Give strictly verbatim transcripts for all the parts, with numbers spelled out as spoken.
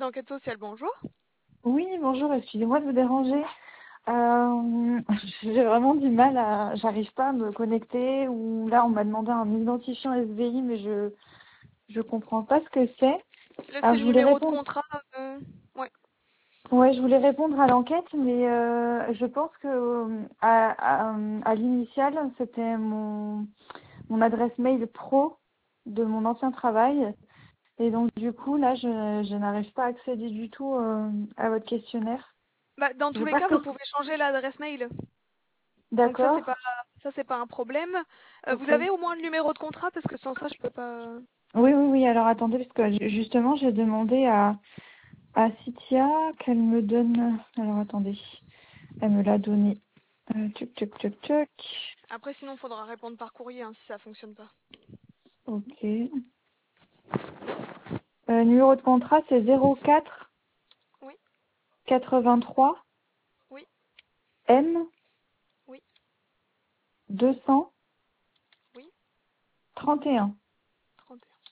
d'enquête sociale, bonjour. Oui, bonjour, excusez-moi de vous déranger. Euh, j'ai vraiment du mal à, j'arrive pas à me connecter ou là on m'a demandé un identifiant S V I mais je je comprends pas ce que c'est. Là, Alors c'est le je voulais numéro de répondre, contrat. euh, Ouais. ouais, je voulais répondre à l'enquête mais euh, je pense que euh, à, à, à l'initiale c'était mon mon adresse mail pro de mon ancien travail et donc du coup là je je n'arrive pas à accéder du tout euh, à votre questionnaire. Bah, dans Je tous veux les pas cas, que vous pouvez changer l'adresse mail. Donc ça, c'est d'accord. pas, ça, c'est pas un problème. Euh, vous Ok. avez au moins le numéro de contrat parce que sans ça, je peux pas. Oui, oui, oui. Alors attendez, parce que ju- justement, j'ai demandé à, à Citia qu'elle me donne. Alors attendez, elle me l'a donné. Euh, tuc, tuc, tuc, tuc. Après, sinon, il faudra répondre par courrier hein, si ça fonctionne pas. Ok. Euh, numéro de contrat, c'est zéro quatre Oui, quatre-vingt-trois oui, M oui, deux cent oui. trente et un. trente et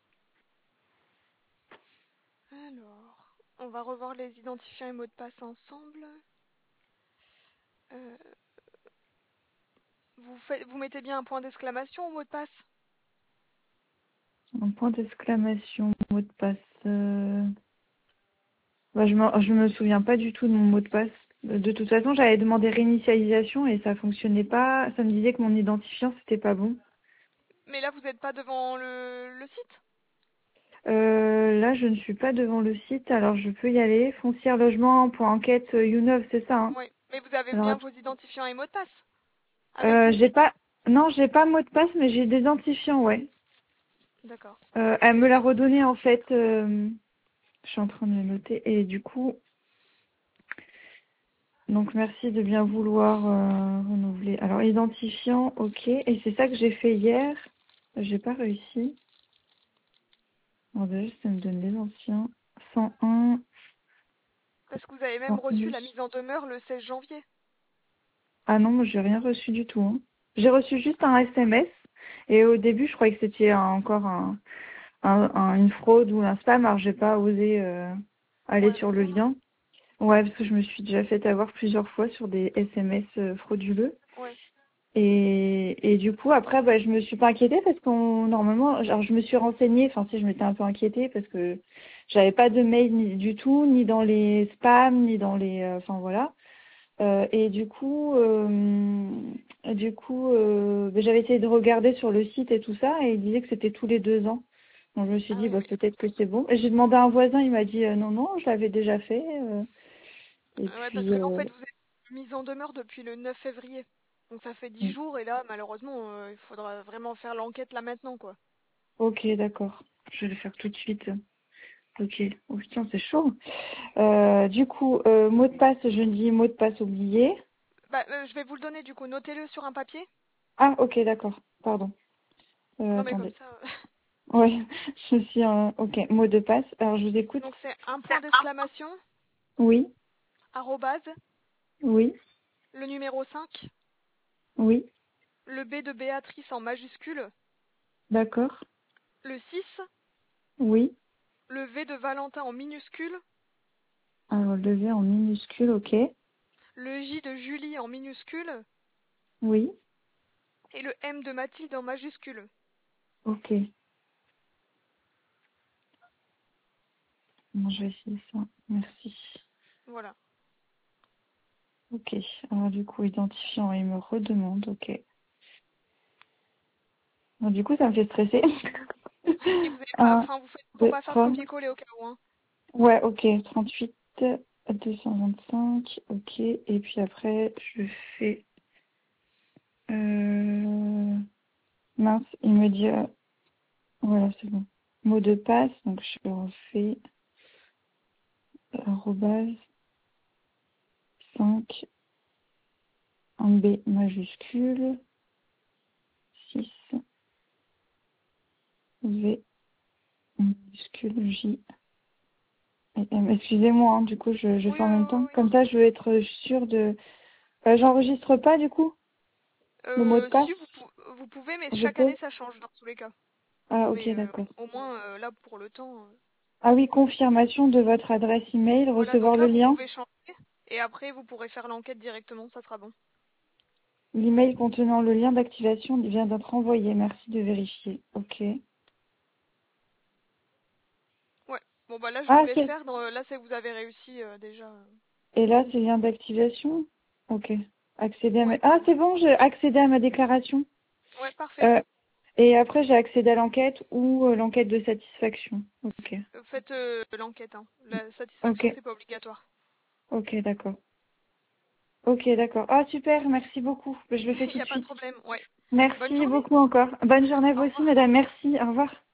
un. Alors, on va revoir les identifiants et mots de passe ensemble. Euh, vous faites, vous mettez bien un point d'exclamation au mot de passe. Un point d'exclamation, mot de passe. Euh... Bah, je me, je me souviens pas du tout de mon mot de passe. De toute façon, j'avais demandé réinitialisation et ça fonctionnait pas. Ça me disait que mon identifiant, c'était pas bon. Mais là, vous n'êtes pas devant le, le site. Euh, là, je ne suis pas devant le site, alors je peux y aller. Foncière logement point enquête euh, Younov, c'est ça, hein. Oui, mais vous avez Alors, bien att- vos identifiants et mots de passe avec euh, le j'ai site. pas, non, j'ai pas mot de passe, mais j'ai des identifiants, ouais. D'accord. Euh, elle me l'a redonné en fait. euh, je suis en train de le noter et du coup, donc merci de bien vouloir euh, renouveler. Alors identifiant, ok. Et c'est ça que j'ai fait hier. J'ai pas réussi. Bon, déjà, ça me donne les anciens. cent un, Parce que vous avez même reçu la cent onze. mise en demeure le seize janvier. Ah non, moi j'ai rien reçu du tout, hein. J'ai reçu juste un S M S et au début je croyais que c'était un- encore un, un- un- une fraude ou un spam, alors j'ai pas osé euh, aller Ouais, bah sur le ça va. lien. Ouais, parce que je me suis déjà fait avoir plusieurs fois sur des S M S euh, frauduleux. Ouais. Et, et du coup après bah, je me suis pas inquiétée parce qu'on normalement, alors je me suis renseignée, enfin si je m'étais un peu inquiétée parce que j'avais pas de mail ni du tout, ni dans les spams, ni dans les, euh, enfin voilà. Euh, et du coup, euh, du coup, euh, ben, j'avais essayé de regarder sur le site et tout ça, et il disait que c'était tous les deux ans. Donc je me suis Ah dit, oui, bah, oui. peut-être que c'est bon. Et j'ai demandé à un voisin, il m'a dit, euh, non, non, je l'avais déjà fait. euh. Et Ah ouais, parce puis, que là, en euh, fait, vous êtes mise en demeure depuis le neuf février. Donc ça fait dix jours et là, malheureusement, euh, il faudra vraiment faire l'enquête là maintenant, quoi. ok, d'accord, je vais le faire tout de suite. Ok, oh putain, c'est chaud. Euh, du coup, euh, mot de passe, je dis mot de passe oublié. Bah, euh, je vais vous le donner du coup. Notez-le sur un papier. Ah, ok, d'accord, pardon. Euh, Non, mais comme attendez. ça. euh, Oui, je suis en... Ok, mot de passe. Alors, je vous écoute. Donc c'est un point d'exclamation, Oui, arrobase, oui, le numéro cinq, oui, le B de Béatrice en majuscule, d'accord. le six, Oui. le V de Valentin en minuscule, Alors, le V en minuscule, ok. le J de Julie en minuscule Oui, et le M de Mathilde en majuscule. ok. Bon, je vais essayer ça. Merci. Voilà. Ok. Alors, du coup, identifiant, il me redemande, ok. Donc, du coup, ça me fait stresser. Et vous avez pas, Un, enfin, vous faites, faut deux, pas faire de trois. copier-coller au cas où, hein. Ouais, ok. trente-huit, deux cent vingt-cinq, ok. Et puis après, je fais... Euh... Mince, il me dit... euh, Voilà, c'est bon. Mot de passe, donc je refais arrobase cinq en B majuscule, six V minuscule J et M. Excusez-moi, hein, du coup, je, je Oui, fais en même oui, temps. oui, Comme non. ça, je veux être sûre de... Euh, j'enregistre pas, du coup, le mot de Euh, passe. si vous, pou- vous pouvez, mais Je chaque peux. année ça change dans tous les cas. Ah, ok, Mais euh, d'accord. au moins euh, là pour le temps. euh. Ah oui, confirmation de votre adresse email, Voilà, donc recevoir là, le vous lien. pouvez changer et après, vous pourrez faire l'enquête directement, ça sera bon. L'email contenant le lien d'activation vient d'être envoyé. Merci de vérifier. Ok. Ouais. Bon, bah là, je vous Ah, laisse c'est... faire. Dans- Là, c'est vous avez réussi euh, déjà. Et là, c'est lien d'activation. Ok. Accéder à ma... Ouais. Ah, c'est bon, j'ai accédé à ma déclaration. Ouais, parfait. Euh, et après, j'ai accédé à l'enquête ou euh, l'enquête de satisfaction. Ok. Euh, Faites euh, l'enquête, hein. La Ok. satisfaction, c'est pas obligatoire. Ok, d'accord. Ok, d'accord. Ah, super, merci beaucoup. Je le fais Il tout n'y de a pas de suite. problème. Ouais. Bonne Merci journée. beaucoup encore. Bonne journée à vous Au aussi, revoir. madame. Merci. Au revoir.